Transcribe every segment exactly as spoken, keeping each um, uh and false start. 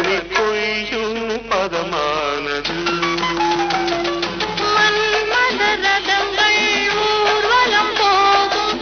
பனி பொய்யும் பதமானது. மன்மதரதங்கள் ஊர்வலம் போகும்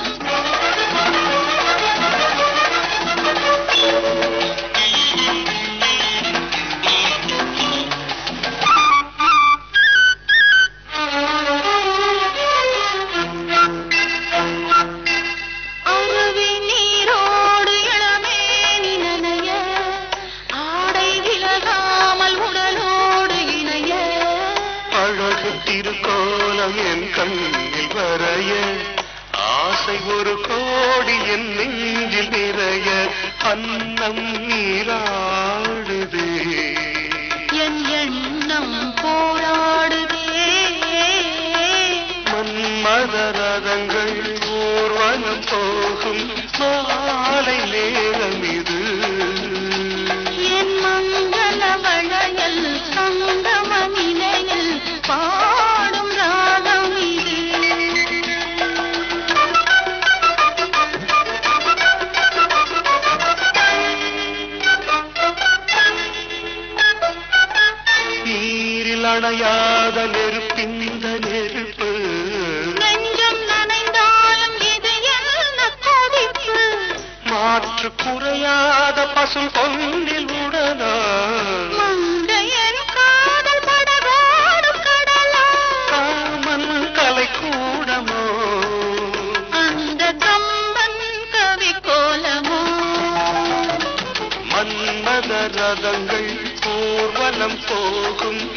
அருவி நீரோடு இளமேனி நனைய ஆடை விலகாமல் உடலோடு இணைய அழகு திருக்கோலம் என் கண்ணில் வரைய ஆசை ஒரு கோடி என் நெஞ்சில் நிறைய அன்னம் நீராடுதே என் எண்ணம் போராடுதே. மன்மதரதங்கள் ஊர்வலம் போகும் மாலை நேரம் இது. என் மங்கள வளையல் சங்கம நிலையில் பாடும் ராகம் இது. நீரில் அணையாத நெருப்பிந்த நெருப்பு நெஞ்சம் நனைந்தாலும் இது என்ன கொதிப்பு. மாற்று குறையாத பசும் பொன்னில் உடனா மங்கையன் காதல் படகோடும் கடலா காமன் கலை கூடமோ அந்த கம்பன் கவி கோலமோ. மன்மதரதங்கள் ஊர்வலம் போகும்